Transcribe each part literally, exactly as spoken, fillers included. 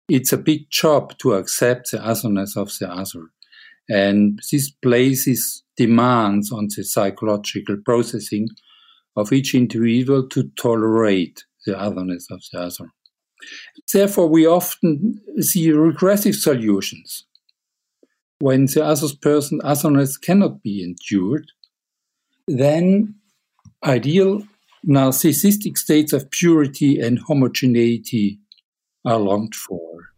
it's a big job to accept the otherness of the other. And this places demands on the psychological processing of each individual to tolerate the otherness of the other. Therefore, we often see regressive solutions. When the other person's otherness cannot be endured, then ideal narcissistic states of purity and homogeneity are longed for.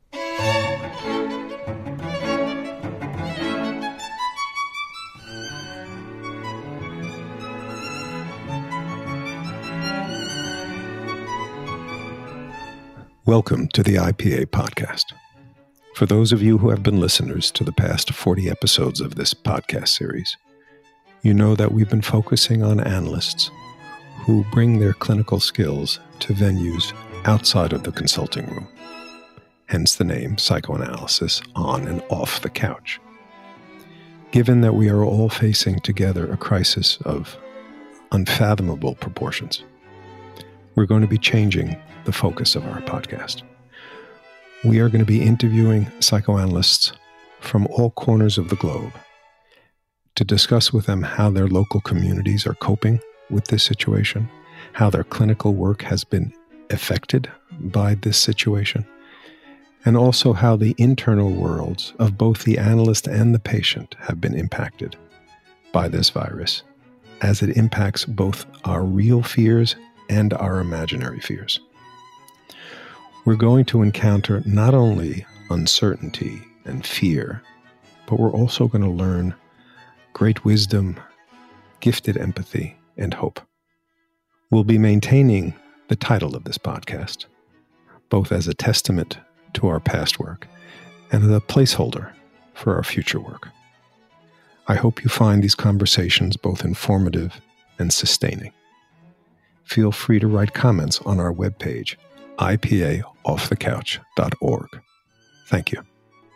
Welcome to the I P A podcast. For those of you who have been listeners to the past forty episodes of this podcast series, you know that we've been focusing on analysts who bring their clinical skills to venues outside of the consulting room, hence the name Psychoanalysis on and off the couch. Given that we are all facing together a crisis of unfathomable proportions, we're going to be changing the focus of our podcast. We are going to be interviewing psychoanalysts from all corners of the globe to discuss with them how their local communities are coping with this situation, how their clinical work has been affected by this situation, and also how the internal worlds of both the analyst and the patient have been impacted by this virus, as it impacts both our real fears and our imaginary fears. We're going to encounter not only uncertainty and fear, but we're also going to learn great wisdom, gifted empathy, and hope. We'll be maintaining the title of this podcast, both as a testament to our past work and as a placeholder for our future work. I hope you find these conversations both informative and sustaining. Feel free to write comments on our webpage, I P A off the couch dot org. Thank you.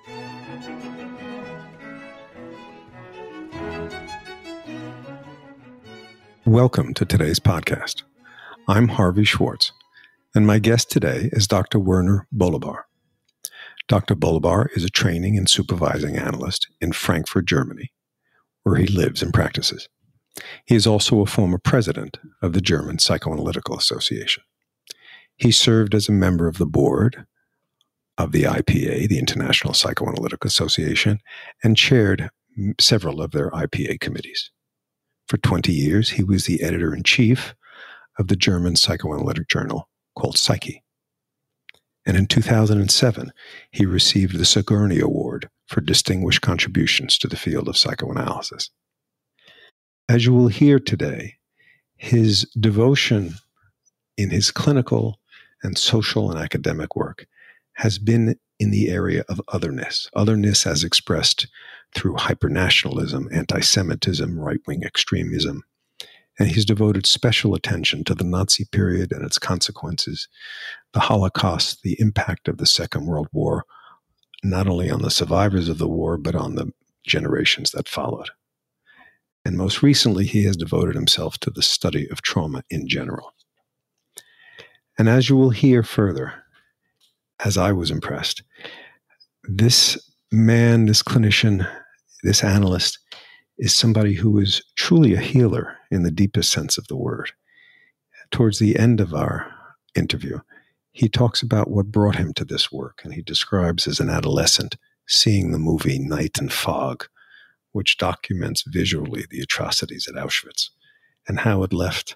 Welcome to today's podcast. I'm Harvey Schwartz, and my guest today is Doctor Werner Bolibar. Doctor Bolibar is a training and supervising analyst in Frankfurt, Germany, where he lives and practices. He is also a former president of the German Psychoanalytical Association. He served as a member of the board of the I P A, the International Psychoanalytic Association, and chaired several of their I P A committees. For twenty years, he was the editor-in-chief of the German psychoanalytic journal called Psyche. And in two thousand seven, he received the Sigourney Award for distinguished contributions to the field of psychoanalysis. As you will hear today, his devotion in his clinical and social and academic work has been in the area of otherness, otherness as expressed through hypernationalism, anti-Semitism, right-wing extremism. And he's devoted special attention to the Nazi period and its consequences, the Holocaust, the impact of the Second World War, not only on the survivors of the war, but on the generations that followed. And most recently, he has devoted himself to the study of trauma in general. And as you will hear further, as I was impressed, this man, this clinician, this analyst is somebody who is truly a healer in the deepest sense of the word. Towards the end of our interview, he talks about what brought him to this work, and he describes as an adolescent seeing the movie Night and Fog, which documents visually the atrocities at Auschwitz, and how it left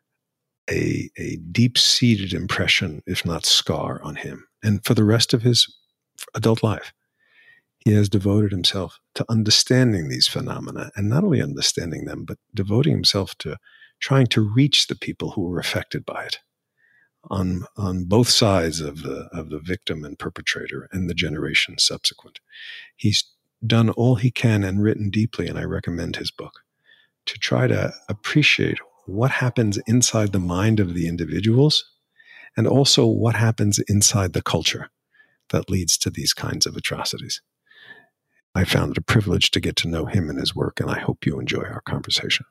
a, a deep-seated impression, if not scar, on him. And for the rest of his adult life, he has devoted himself to understanding these phenomena, and not only understanding them, but devoting himself to trying to reach the people who were affected by it on, on both sides of the, of the victim and perpetrator and the generation subsequent. He's done all he can and written deeply, and I recommend his book, to try to appreciate what happens inside the mind of the individuals and also what happens inside the culture that leads to these kinds of atrocities. I found it a privilege to get to know him and his work, and I hope you enjoy our conversation.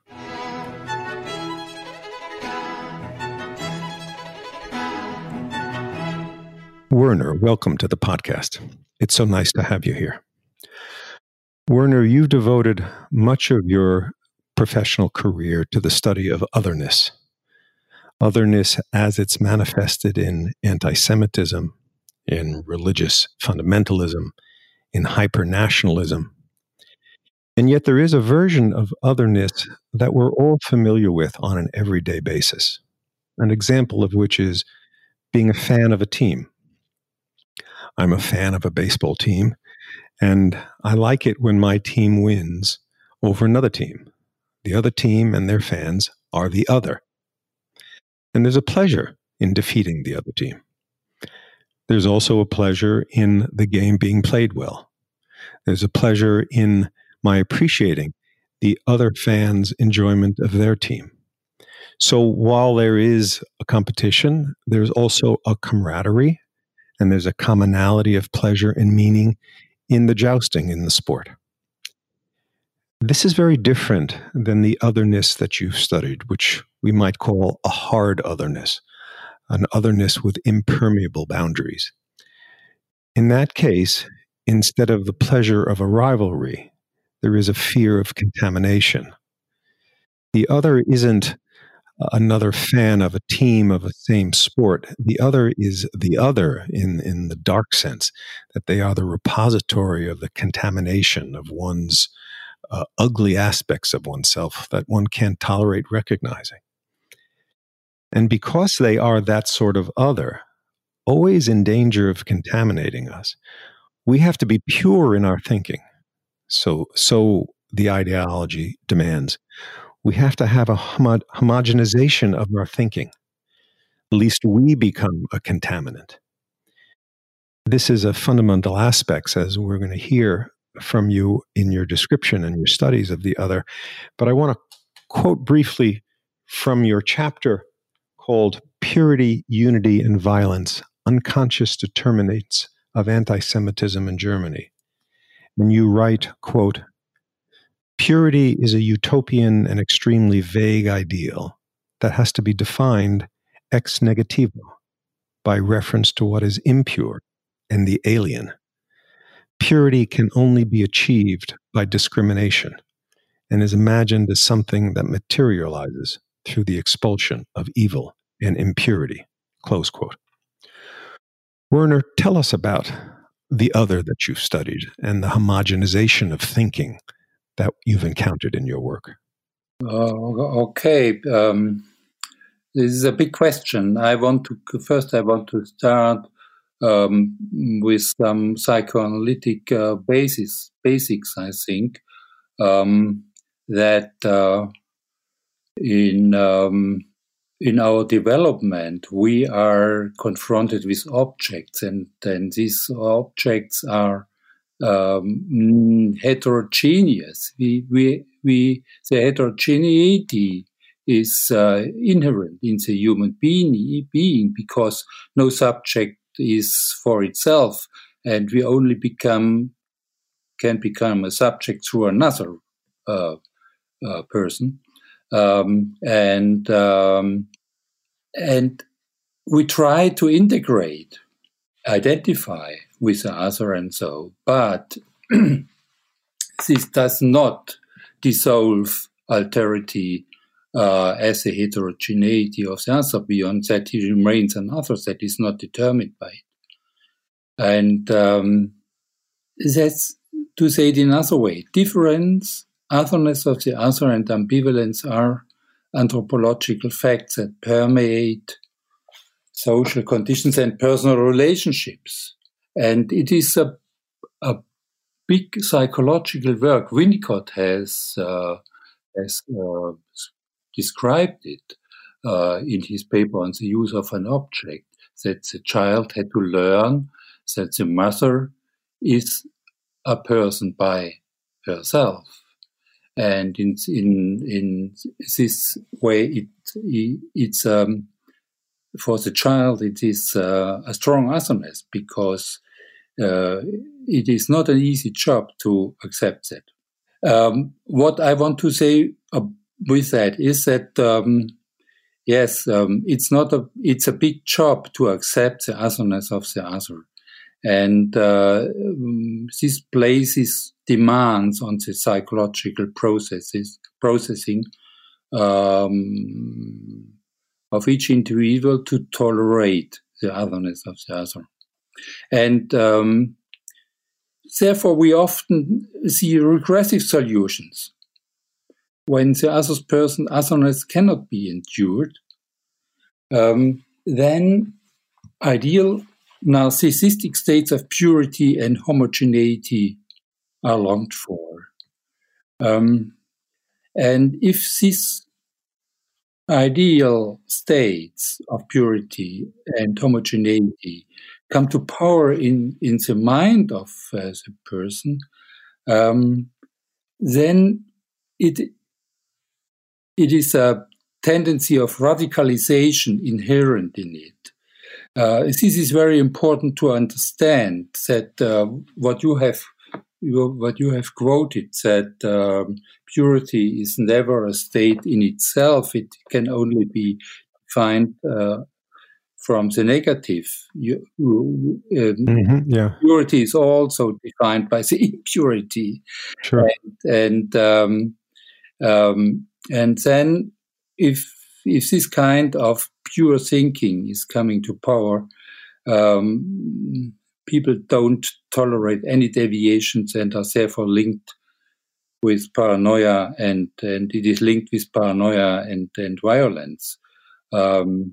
Werner, welcome to the podcast. It's so nice to have you here. Werner, you've devoted much of your professional career to the study of otherness. Otherness as it's manifested in anti-Semitism, in religious fundamentalism, in hyper-nationalism. And yet there is a version of otherness that we're all familiar with on an everyday basis. An example of which is being a fan of a team. I'm a fan of a baseball team, and I like it when my team wins over another team. The other team and their fans are the other. And there's a pleasure in defeating the other team. There's also a pleasure in the game being played well. There's a pleasure in my appreciating the other fans' enjoyment of their team. So while there is a competition, there's also a camaraderie, and there's a commonality of pleasure and meaning in the jousting in the sport. This is very different than the otherness that you've studied, which we might call a hard otherness, an otherness with impermeable boundaries. In that case, instead of the pleasure of a rivalry, there is a fear of contamination. The other isn't another fan of a team of the same sport. The other is the other in, in the dark sense, that they are the repository of the contamination of one's uh, ugly aspects of oneself that one can't tolerate recognizing. And because they are that sort of other, always in danger of contaminating us, we have to be pure in our thinking. So, so the ideology demands. We have to have a homo- homogenization of our thinking, lest we become a contaminant. This is a fundamental aspect, as we're going to hear from you in your description and your studies of the other. But I want to quote briefly from your chapter called Purity, Unity, and Violence, Unconscious Determinants of Anti-Semitism in Germany. And you write, quote, "Purity is a utopian and extremely vague ideal that has to be defined ex negativo, by reference to what is impure and the alien. Purity can only be achieved by discrimination and is imagined as something that materializes through the expulsion of evil and impurity." Close quote. Werner, tell us about the other that you've studied and the homogenization of thinking that you've encountered in your work. Uh, okay, um, this is a big question. I want to first. I want to start um, with some psychoanalytic uh, basis, basics. I think um, that uh, in um, in our development we are confronted with objects, and then these objects are Um, heterogeneous. We, we, we, the heterogeneity is uh, inherent in the human being, being because no subject is for itself, and we only become can become a subject through another uh, uh, person, um, and um, and we try to integrate, identify with the other and so, but this does not dissolve alterity uh, as a heterogeneity of the other. Beyond that, he remains an other that is not determined by it. And um, that's, to say it in another way, difference, otherness of the other, and ambivalence are anthropological facts that permeate social conditions and personal relationships. And it is a, a big psychological work. Winnicott has, uh, has uh, described it uh, in his paper on the use of an object, that the child had to learn that the mother is a person by herself. And in in in this way, it, it it's um, for the child, it is uh, a strong otherness, because uh, it is not an easy job to accept that. Um, what I want to say uh, with that is that um, yes, um, it's not a, it's a big job to accept the otherness of the other. And uh, um, this places demands on the psychological processes, processing um, of each individual to tolerate the otherness of the other. And um, therefore, we often see regressive solutions. When the other person otherness cannot be endured, um, then ideal narcissistic states of purity and homogeneity are longed for. Um, and if these ideal states of purity and homogeneity come to power in, in the mind of uh, the person, um, then it it is a tendency of radicalization inherent in it. Uh, this is very important to understand that uh, what you have you, what you have quoted, that um, purity is never a state in itself. It can only be defined uh, from the negative. You, um, mm-hmm, yeah. Purity is also defined by the impurity. Sure. And, and, um, um, and then if if this kind of pure thinking is coming to power, um, people don't tolerate any deviations and are therefore linked with paranoia, and, and it is linked with paranoia and, and violence. Um,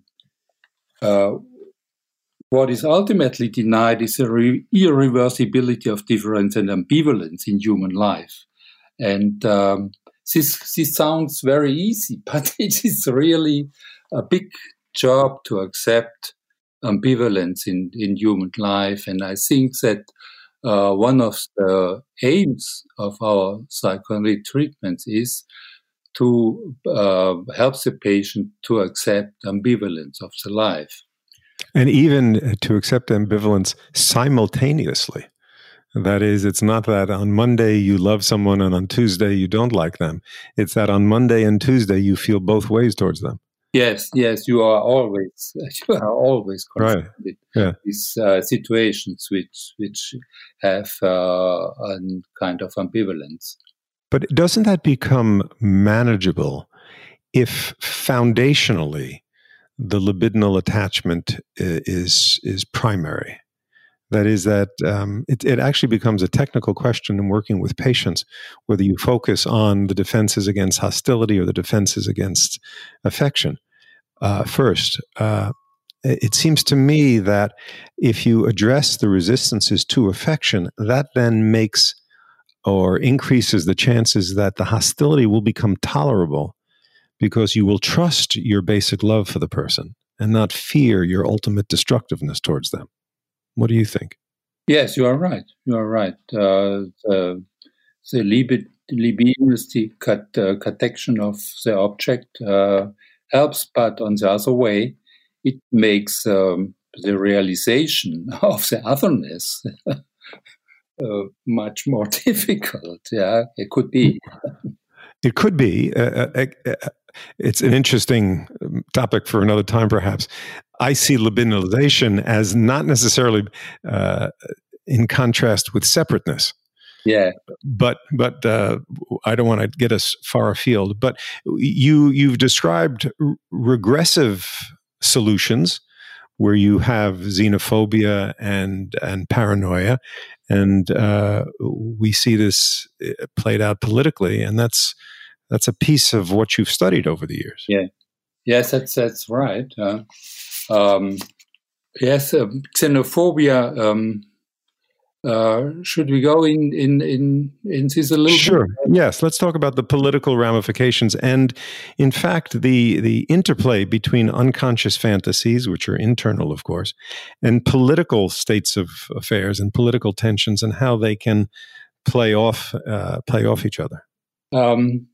uh, what is ultimately denied is the re- irreversibility of difference and ambivalence in human life. And um, this, this sounds very easy, but it is really a big job to accept ambivalence in, in human life. And I think that uh, one of the aims of our psychoanalytic treatments is to uh, help the patient to accept ambivalence of the life. And even to accept ambivalence simultaneously. That is, it's not that on Monday you love someone and on Tuesday you don't like them. It's that on Monday and Tuesday you feel both ways towards them. Yes, yes, you are always you are always confronted right. yeah. with these uh, situations which which have uh, a kind of ambivalence. But doesn't that become manageable if foundationally the libidinal attachment is is primary? That is, that um, it, it actually becomes a technical question in working with patients, whether you focus on the defenses against hostility or the defenses against affection. Uh, first, uh, it seems to me that if you address the resistances to affection, that then makes or increases the chances that the hostility will become tolerable, because you will trust your basic love for the person and not fear your ultimate destructiveness towards them. What do you think? Yes, you are right. You are right. Uh, the the libid, libidinous cut, uh, protection of the object uh, helps, but on the other way, it makes um, the realization of the otherness uh, much more difficult. Yeah, it could be. It could be. Uh, uh, uh, it's an interesting topic for another time, perhaps. I see libidinalization as not necessarily uh, in contrast with separateness. Yeah. But but uh, I don't want to get us far afield. But you you've described r- regressive solutions where you have xenophobia and and paranoia, and uh, we see this played out politically, and that's that's a piece of what you've studied over the years. Yeah. Yes, that's that's right. Uh, um, yes, uh, xenophobia. Um, uh, should we go in in in, in this a little sure. bit? Sure. Yes. Let's talk about the political ramifications, and in fact, the the interplay between unconscious fantasies, which are internal, of course, and political states of affairs and political tensions, and how they can play off uh, play off each other. Um,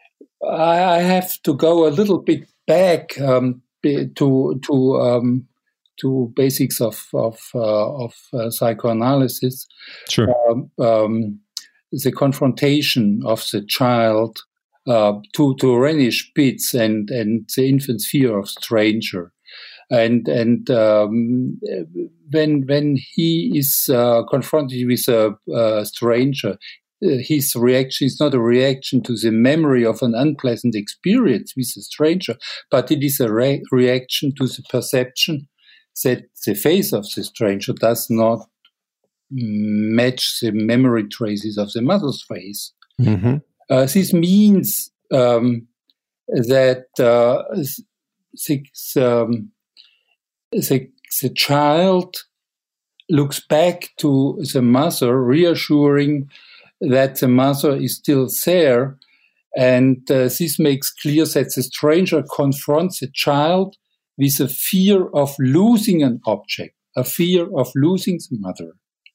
I have to go a little bit back um, to to um, to basics of of, uh, of uh, psychoanalysis. Sure. Um, um, the confrontation of the child uh, to to René Spitz and and the infant's fear of stranger, and and um, when when he is uh, confronted with a, a stranger, uh, his reaction is not a reaction to the memory of an unpleasant experience with a stranger, but it is a re- reaction to the perception that the face of the stranger does not match the memory traces of the mother's face. Mm-hmm. Uh, this means um, that uh, the, um, the, the child looks back to the mother, reassuring that the mother is still there. And uh, this makes clear that the stranger confronts the child with a fear of losing an object, a fear of losing the mother.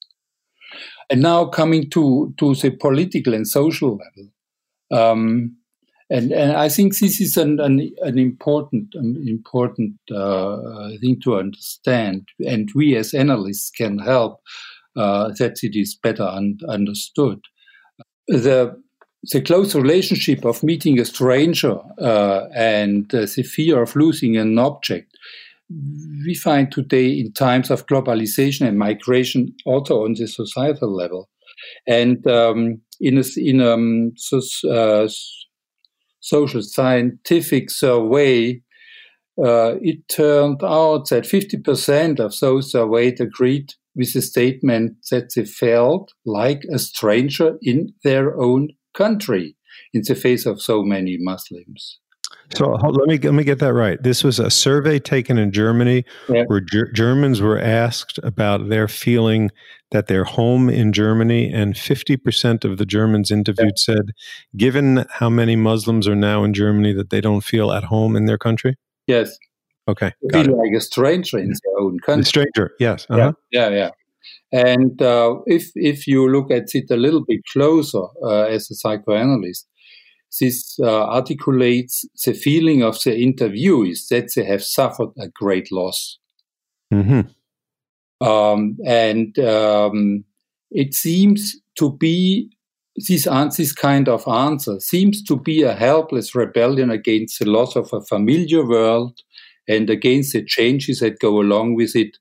And now coming to, to the political and social level. Um, and, and I think this is an, an, an important, an important uh, thing to understand. And we as analysts can help uh, that it is better un- understood. The, the close relationship of meeting a stranger uh, and uh, the fear of losing an object we find today in times of globalization and migration, also on the societal level. And um, in a in um, so, uh, social scientific survey, uh, it turned out that fifty percent of those surveyed agreed with the statement that they felt like a stranger in their own country in the face of so many Muslims. So let me let me get that right. This was a survey taken in Germany, yeah, where Ger- Germans were asked about their feeling that they're home in Germany, and fifty percent of the Germans interviewed yeah. said, given how many Muslims are now in Germany, that they don't feel at home in their country? Yes. Okay. They feel like a stranger in their own country. A stranger, yes. Uh-huh. Yeah, yeah, yeah. And uh, if if you look at it a little bit closer uh, as a psychoanalyst, this uh, articulates the feeling of the interviewees that they have suffered a great loss. Mm-hmm. Um, and um, it seems to be, this, this kind of answer seems to be a helpless rebellion against the loss of a familiar world and against the changes that go along with it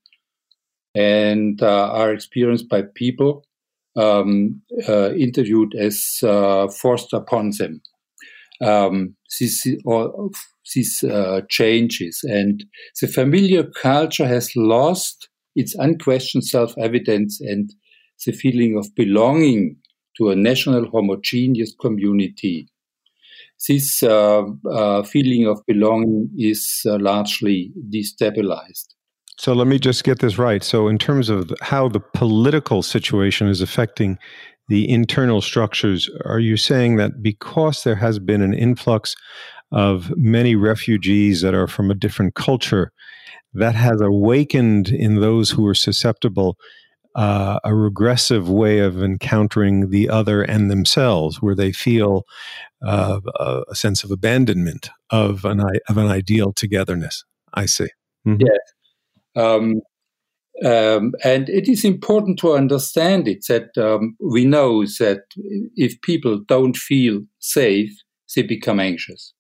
and uh, are experienced by people um, uh, interviewed as uh, forced upon them. Um, these or these uh, changes, and the familiar culture has lost its unquestioned self-evidence and the feeling of belonging to a national homogeneous community. This uh, uh, feeling of belonging is uh, largely destabilized. So let me just get this right. So in terms of how the political situation is affecting the internal structures, are you saying that because there has been an influx of many refugees that are from a different culture, that has awakened in those who are susceptible uh, a regressive way of encountering the other and themselves, where they feel uh, a sense of abandonment of an of an ideal togetherness? I see. Mm-hmm. Yes. Um, Um, and it is important to understand it that um, we know that if people don't feel safe, they become anxious.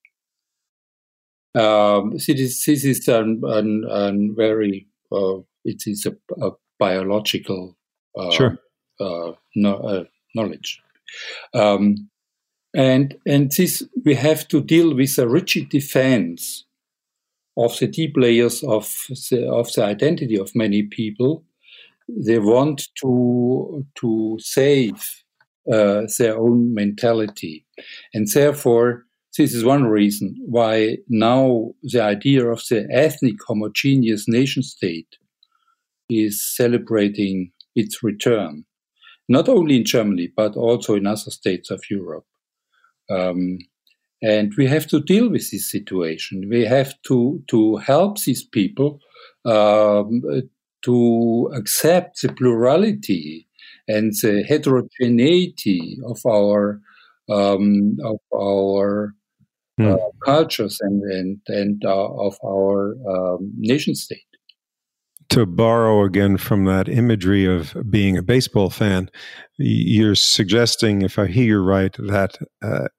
Um, this is, this is an, an, an very, uh, it is a, a biological uh, sure. uh, no, uh, knowledge. Um, and, and this, we have to deal with a rigid defense of the deep layers of the, of the identity of many people. They want to to save uh, their own mentality, and therefore this is one reason why now the idea of the ethnic homogeneous nation state is celebrating its return, not only in Germany but also in other states of Europe. Um, and we have to deal with this situation. We have to to help these people Um, to accept the plurality and the heterogeneity of our um, of our mm. uh, cultures and and and uh, of our um, nation state. To borrow again from that imagery of being a baseball fan, you're suggesting, if I hear you right, that uh,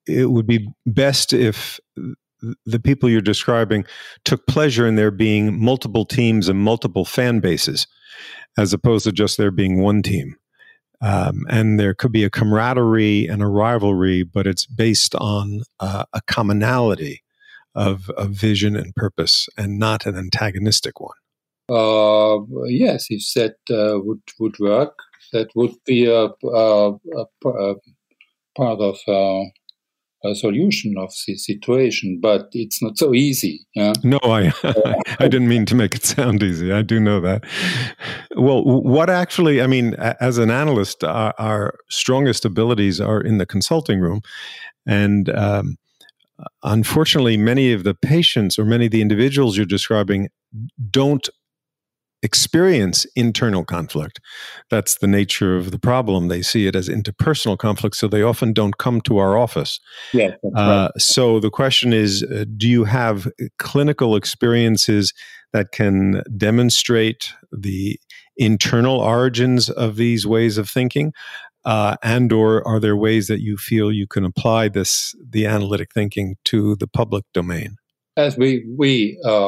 it would be best if the people you're describing took pleasure in there being multiple teams and multiple fan bases, as opposed to just there being one team. Um, and there could be a camaraderie and a rivalry, but it's based on uh, a commonality of, of vision and purpose, and not an antagonistic one. Uh, yes, if that uh, would would work, that would be a, a, a, a part of uh, a solution of the situation. But it's not so easy. Yeah? No, I I didn't mean to make it sound easy. I do know that. Well, what actually, I mean, as an analyst, our, our strongest abilities are in the consulting room, and um, unfortunately, many of the patients or many of the individuals you're describing don't experience internal conflict. That's the nature of the problem. They see it as interpersonal conflict, so they often don't come to our office. Yeah, that's uh, right. So the question is, uh, do you have clinical experiences that can demonstrate the internal origins of these ways of thinking? Uh, and or are there ways that you feel you can apply this, the analytic thinking, to the public domain? As we, we uh,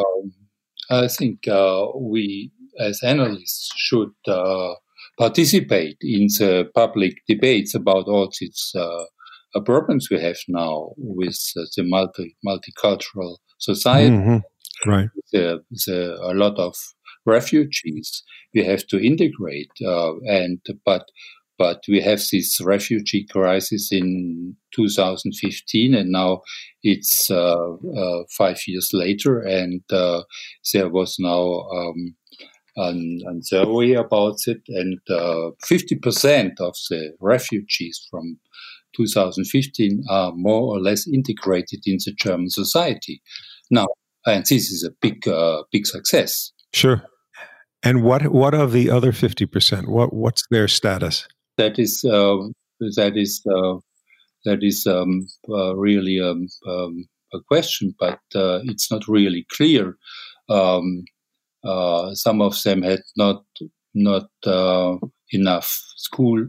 I think uh, we, as analysts, should uh, participate in the public debates about all these uh, problems we have now with uh, the multi multicultural society. Mm-hmm. Right. There, there are a lot of refugees we have to integrate, uh, and but but we have this refugee crisis in two thousand fifteen, and now it's uh, uh, five years later, and uh, there was now um, an, an survey about it, and uh, fifty percent of the refugees from two thousand fifteen are more or less integrated in the German society now, and this is a big, uh, big success. Sure. And what what of the other fifty percent? What what's their status? That is uh, that is uh, that is um, uh, really um, um, a question, but uh, it's not really clear. Um, uh, some of them had not not uh, enough school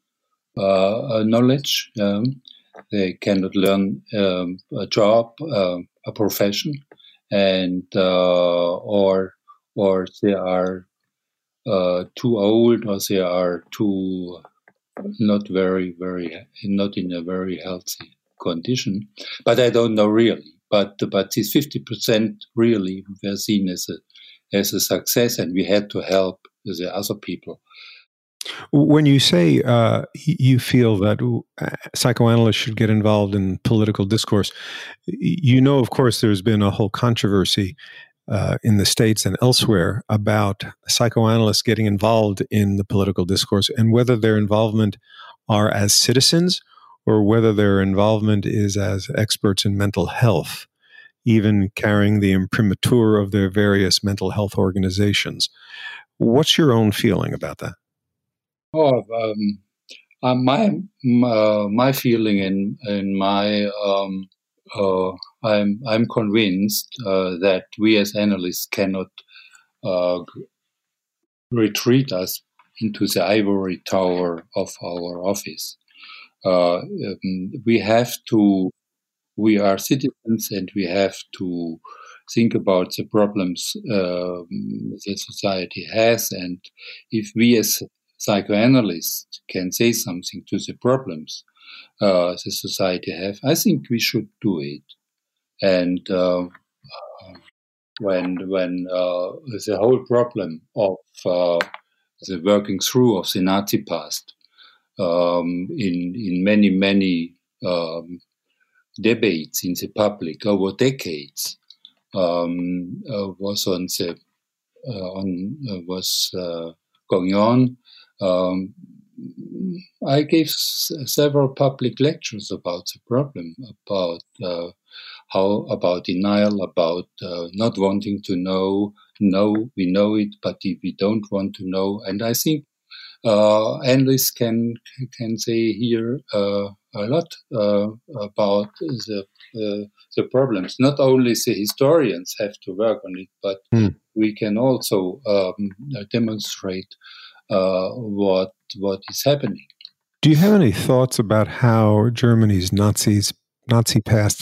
uh, knowledge. Um, they cannot learn um, a job, uh, a profession, and uh, or or they are uh, too old, or they are too not very, very, not in a very healthy condition. But I don't know really. But but this fifty percent really were seen as a as a success, and we had to help the other people. When you say uh, you feel that psychoanalysts should get involved in political discourse, you know, of course, there's been a whole controversy uh, in the States and elsewhere about psychoanalysts getting involved in the political discourse, and whether their involvement are as citizens or whether their involvement is as experts in mental health, even carrying the imprimatur of their various mental health organizations. What's your own feeling about that? Oh, um, uh, my uh, my feeling in in my um, uh, I'm I'm convinced uh, that we as analysts cannot uh, retreat us into the ivory tower of our office. Uh, um, we have to. We are citizens, and we have to think about the problems uh, the society has, and if we as psychoanalysts can say something to the problems uh, the society have, I think we should do it. And uh, when when uh, the whole problem of uh, the working through of the Nazi past um, in in many many um, debates in the public over decades um, uh, was on the uh, on uh, was uh, going on. Um, I gave s- several public lectures about the problem, about uh, how about denial, about uh, not wanting to know. No, we know it, but if we don't want to know, and I think uh, analysts can can say here uh, a lot uh, about the uh, the problems. Not only the historians have to work on it, but mm. we can also um, demonstrate uh, what what is happening. Do you have any thoughts about how Germany's Nazis Nazi past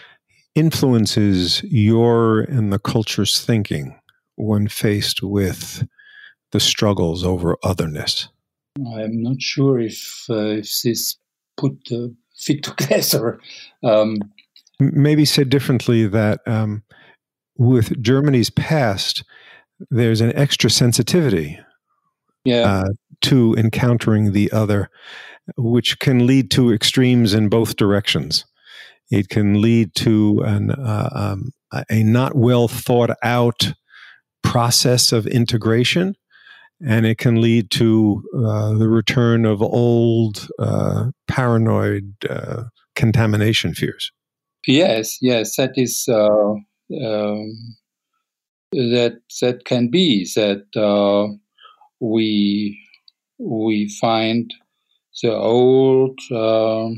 influences your and the culture's thinking when faced with the struggles over otherness? I'm not sure if uh, if this put uh, fit together. Um, Maybe said differently, that um, with Germany's past, there's an extra sensitivity yeah, uh, to encountering the other, which can lead to extremes in both directions. It can lead to an, uh, um, a not well thought out process of integration, and it can lead to uh, the return of old uh, paranoid uh, contamination fears. yes, yes, that is uh, um, that that can be that uh, we we find the old uh,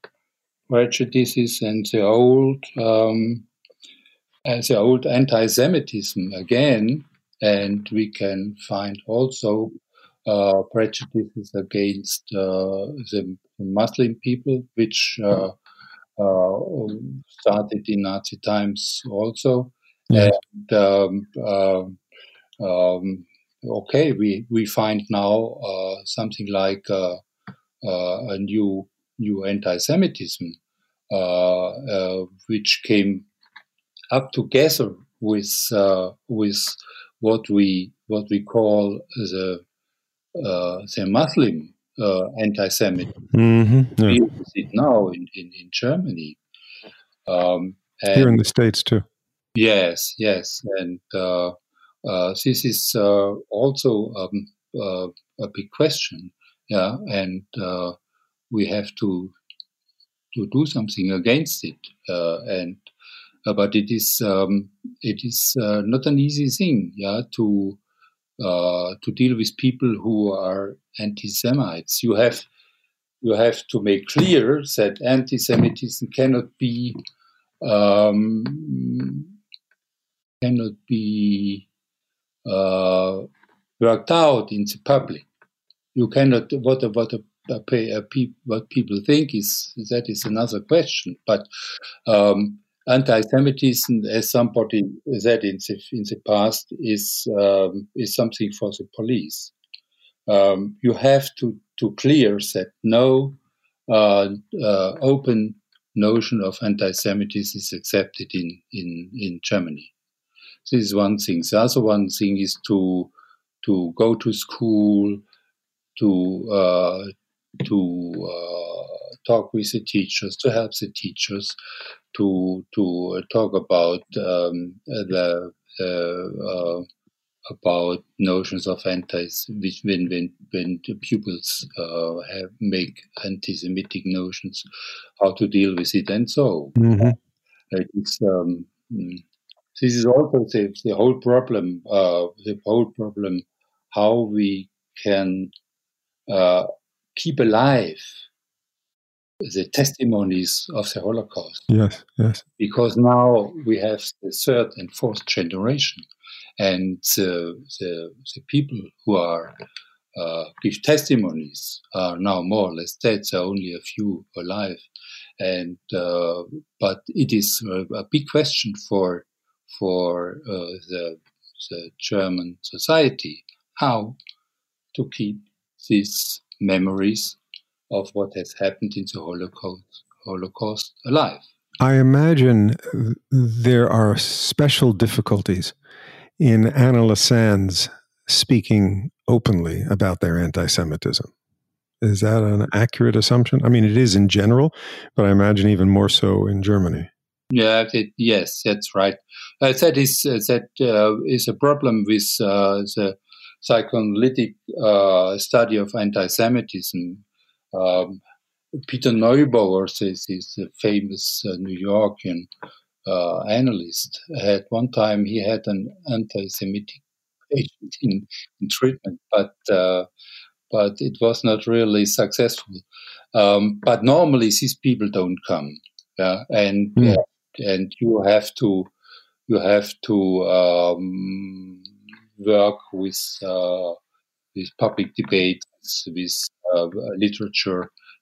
prejudices and the old um, uh, the old anti-Semitism again, and we can find also uh, prejudices against uh, the Muslim people, which uh, uh, started in Nazi times also. Yes. And um, uh, um, okay, we, we find now uh, something like uh, uh, a new new anti-Semitism, uh, uh, which came up together with uh, with what we what we call the uh, the Muslim uh, anti-Semitism. Mm-hmm. Yeah. We see it now in, in, in Germany. Um, Here in and the States, too. yes, yes. And uh, uh, this is uh, also um, uh, a big question. Yeah. And uh, we have to to do something against it. Uh, and uh, but it is um, it is uh, not an easy thing. Yeah. To uh, to deal with people who are anti-Semites. You have you have to make clear that anti-Semitism cannot be um, cannot be uh, worked out in the public. You cannot. What what a, a, a pe- what people think is that is another question. But um, anti-Semitism, as somebody said in the in the past, is um, is something for the police. Um, you have to to clear that no uh, uh, open notion of anti-Semitism is accepted in, in, in Germany. This is one thing. The other one thing is to to go to school, to uh, to uh, talk with the teachers, to help the teachers, to to uh, talk about um, the uh, uh, about notions of anti, which when when when the pupils uh, have make anti-Semitic notions, how to deal with it, and so Mm-hmm. it's um, this is also the, the whole problem. Uh, the whole problem how we can uh, keep alive the testimonies of the Holocaust. Yes, yes. Because now we have the third and fourth generation, and the, the, the people who are uh, give testimonies are now more or less dead. There are only a few alive, and uh, but it is a, a big question for for uh, the the German society how to keep these memories of what has happened in the Holocaust Holocaust alive. I imagine there are special difficulties in Anna Lassan's speaking openly about their anti-Semitism. Is that an accurate assumption? I mean, it is in general, but I imagine even more so in Germany. Yeah, it, yes, that's right. Uh, that is uh, that uh, is a problem with uh, the psychoanalytic uh, study of anti-Semitism. Um, Peter Neubauer, this is a famous uh, New Yorkian uh, analyst, had one time he had an anti-Semitic patient in, in treatment, but uh, but it was not really successful. Um, but normally these people don't come, yeah, and Mm. uh, and you have to you have to um, work with uh, with public debates, with uh, literature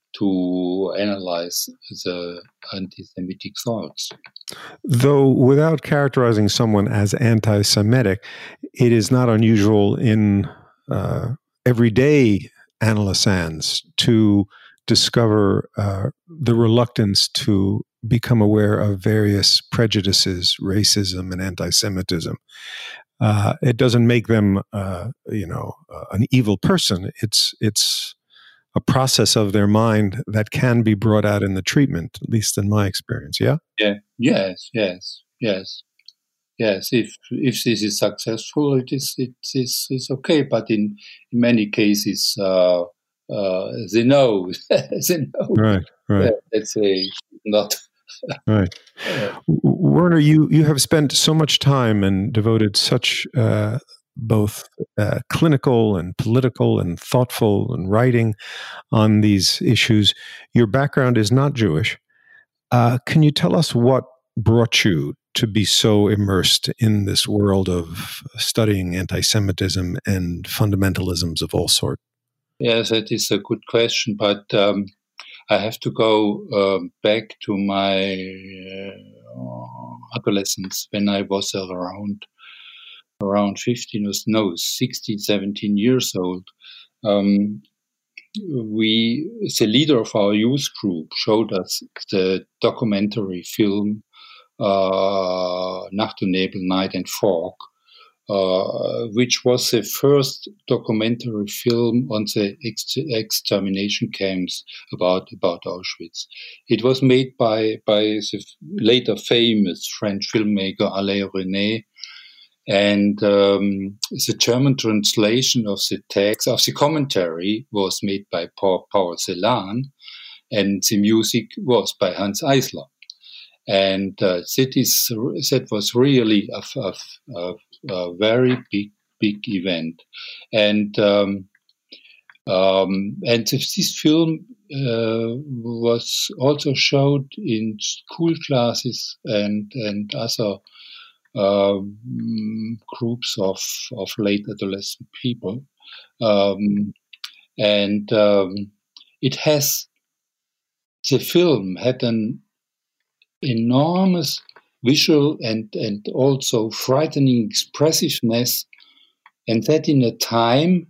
to analyze the anti-Semitic thoughts. Though without characterizing someone as anti-Semitic, it is not unusual in uh, everyday analysands to discover uh, the reluctance to become aware of various prejudices, racism, and anti-Semitism. Uh, it doesn't make them, uh, you know, uh, an evil person. It's it's a process of their mind that can be brought out in the treatment, at least in my experience. Yeah. Yeah. Yes. Yes. Yes. Yes. If if this is successful, it is it is is okay. But in, in many cases, uh, uh, they know. they know. Right. Right. Uh, let's say not. Right. Uh, Werner, you, you have spent so much time and devoted such uh, both uh, clinical and political and thoughtful and writing on these issues. Your background is not Jewish. Uh, can you tell us what brought you to be so immersed in this world of studying anti-Semitism and fundamentalisms of all sorts? Yes, that is a good question, but um, I have to go uh, back to my uh, adolescence when I was around around fifteen or no, sixteen, seventeen years old. Um, we, the leader of our youth group, showed us the documentary film uh, Nacht und Nebel, Night and Fog, uh, which was the first documentary film on the ex- extermination camps about about Auschwitz. It was made by by the later famous French filmmaker Alain Resnais, and um, the German translation of the text of the commentary was made by Paul, Paul Celan, and the music was by Hans Eisler. And uh, that, is, that was really a, a, a, a very big, big event. And um, um, and this film uh, was also showed in school classes and, and other um, groups of, of late adolescent people. Um, and um, it has, the film had an enormous visual and, and also frightening expressiveness, and that in a time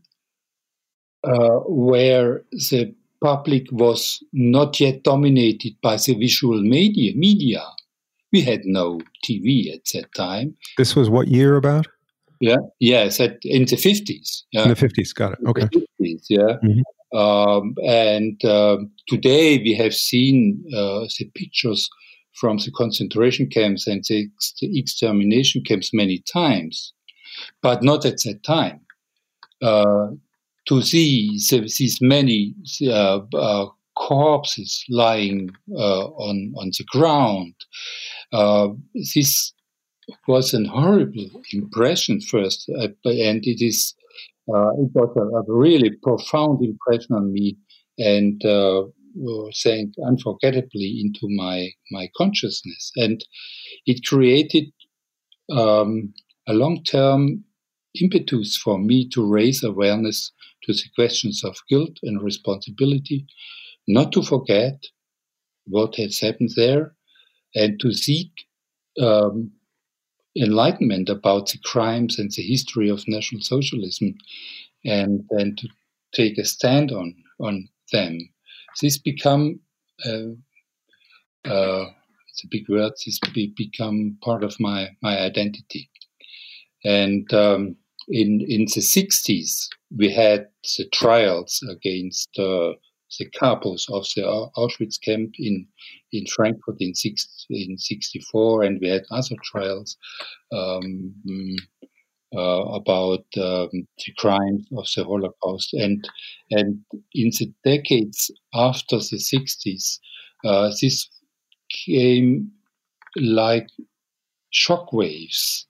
uh, where the public was not yet dominated by the visual media. media. We had no T V at that time. This was what year about? Yeah, yes, at, in the fifties. Yeah. In the fifties, got it. Okay. In the fifties, yeah. Mm-hmm. Um, and um, today we have seen uh, the pictures from the concentration camps and the, ex- the extermination camps many times, but not at that time. Uh, to see the, these many uh, uh, corpses lying uh, on on the ground, uh, this was a horrible impression first, uh, and it is uh, it was a, a really profound impression on me, and uh, sank unforgettably into my my consciousness, and it created um, a long-term impetus for me to raise awareness to the questions of guilt and responsibility, not to forget what has happened there, and to seek um, enlightenment about the crimes and the history of National Socialism, and, and to take a stand on, on them. This become, uh, uh, it's a big word, this be, become part of my, my identity. And um, in in the sixties, we had the trials against uh, the capos of the Auschwitz camp in in Frankfurt in six, in sixty-four, and we had other trials um, uh, about um, the crimes of the Holocaust. And and in the decades after the sixties, uh, this came like shockwaves.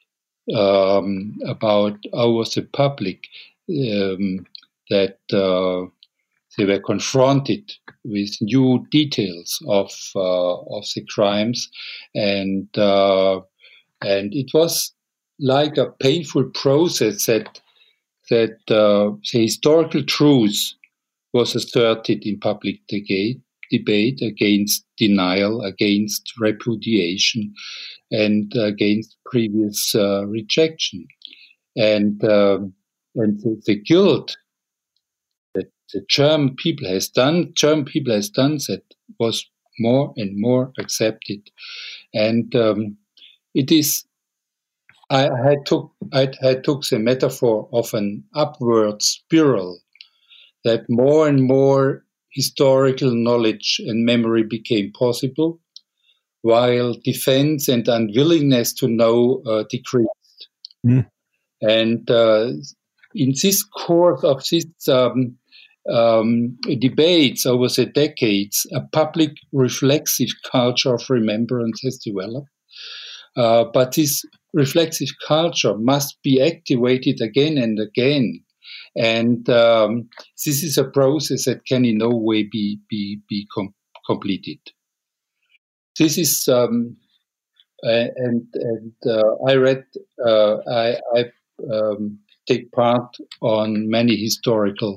Um, about our the public um, that uh, they were confronted with new details of uh, of the crimes, and uh, and it was like a painful process that that uh, the historical truth was asserted in public debate, debate against denial, against repudiation, and against previous uh, rejection. And, um, and the, the guilt that the German people has done, German people has done that was more and more accepted. And um, it is, I, I took I, I took the metaphor of an upward spiral, that more and more historical knowledge and memory became possible, while defense and unwillingness to know uh, decreased. Mm. And uh, in this course of this um, um, debates over the decades, a public reflexive culture of remembrance has developed. Uh, but this reflexive culture must be activated again and again. And um, this is a process that can in no way be, be, be com- completed. This is, um, uh, and, and uh, I read, uh, I, I um, take part on many historical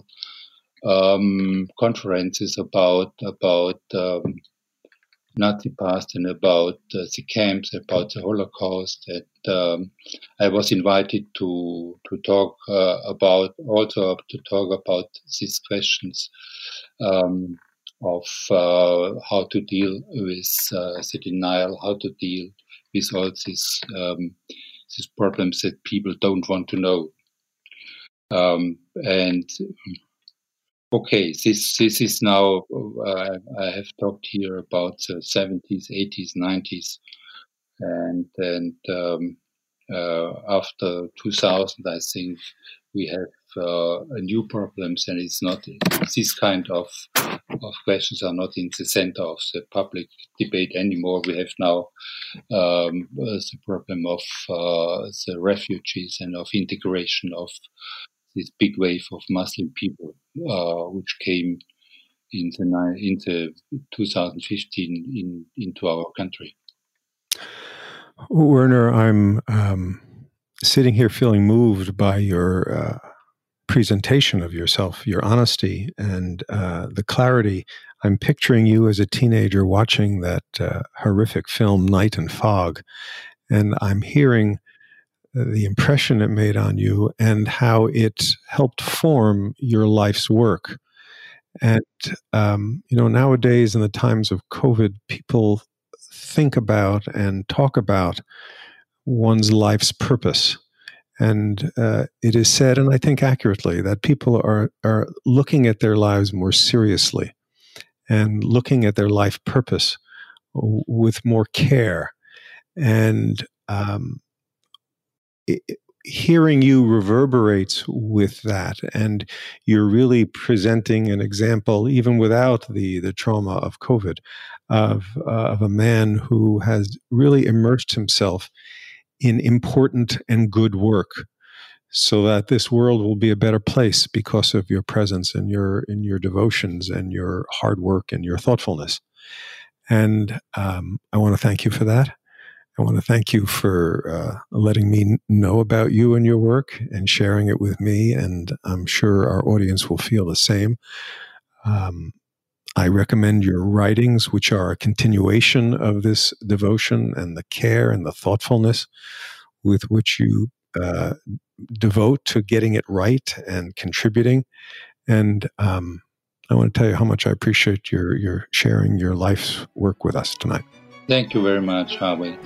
um, conferences about, about um, Nazi past and about uh, the camps, about the Holocaust. That um, I was invited to to talk uh, about, also to talk about these questions um, of uh, how to deal with uh, the denial, how to deal with all these um, these problems that people don't want to know. Um, and Okay, this this is now, uh, I have talked here about the seventies, eighties, nineties, and and um, uh, after two thousand, I think we have uh, a new problems, and it's not, this kind of of questions are not in the center of the public debate anymore. We have now um, the problem of uh, the refugees and of integration of this big wave of Muslim people, uh, which came in the, in the two thousand fifteen in, into our country. Werner, I'm um, sitting here feeling moved by your uh, presentation of yourself, your honesty, and uh, the clarity. I'm picturing you as a teenager watching that uh, horrific film, Night and Fog, and I'm hearing the impression it made on you and how it helped form your life's work. And, um, you know, nowadays in the times of COVID, people think about and talk about one's life's purpose. And uh, it is said, and I think accurately, that people are, are looking at their lives more seriously and looking at their life purpose with more care. And, um, It, hearing you reverberates with that, and you're really presenting an example, even without the the trauma of COVID, of uh, of a man who has really immersed himself in important and good work, so that this world will be a better place because of your presence and your in your devotions and your hard work and your thoughtfulness. And um, I want to thank you for that. I want to thank you for uh, letting me know about you and your work and sharing it with me, and I'm sure our audience will feel the same. Um, I recommend your writings, which are a continuation of this devotion and the care and the thoughtfulness with which you uh, devote to getting it right and contributing. And um, I want to tell you how much I appreciate your, your sharing your life's work with us tonight. Thank you very much, Harvey.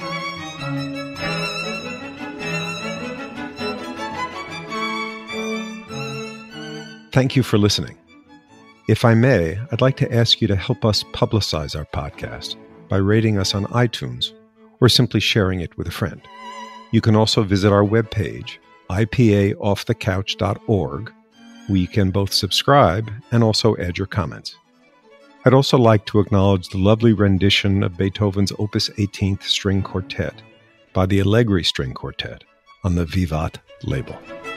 Thank you for listening. If I may, I'd like to ask you to help us publicize our podcast by rating us on iTunes or simply sharing it with a friend. You can also visit our webpage, I P A off the couch dot org, where you can both subscribe and also add your comments. I'd also like to acknowledge the lovely rendition of Beethoven's Opus eighteenth String Quartet by the Allegri String Quartet on the Vivat label.